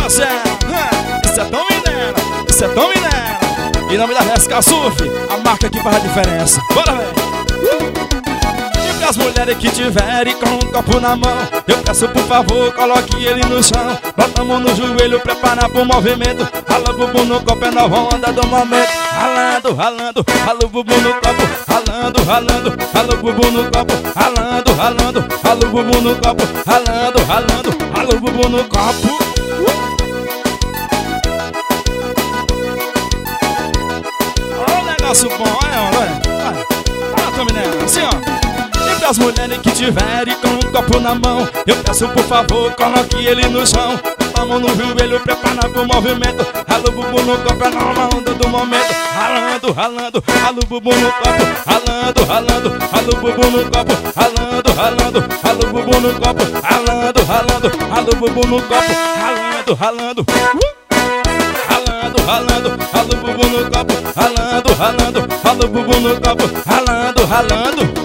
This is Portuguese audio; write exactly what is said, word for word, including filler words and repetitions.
céu, isso é tão mineiro, isso é tão mineiro. Em nome da Resca Surf, a marca que faz a diferença. Bora, velho! E pras mulheres que tiverem com um copo na mão, eu peço por favor, coloque ele no chão. Bota a mão no joelho, prepara pro movimento. Rala o bumbum no copo, é nova onda do momento. Ralando, ralando, rala o bumbum no copo. Ralando, ralando, rala o bumbum no copo. Ralando, ralando, rala o bumbum no copo. Ralando, ralando, rala o bumbum no copo. Olha o negócio bom, olha, olha. Ah, tô mineiro, assim ó. E pras mulheres que tiverem com um copo na mão, eu peço por favor, coloque ele no chão. Bota a mão no joelho, prepara pro movimento. Rala o bumbum no copo, é nova onda do momento. Ralando, ralando, rala o bumbum no copo. Ralando, ralando, rala o bumbum no copo. Ralando, ralando, rala o bumbum no copo. Ralando, ralando, rala o bumbum no copo. Ralando, ralando, ralando, ralando, rala o bumbum no copo. Ralando, ralando, rala o bumbum no copo. Ralando, ralando.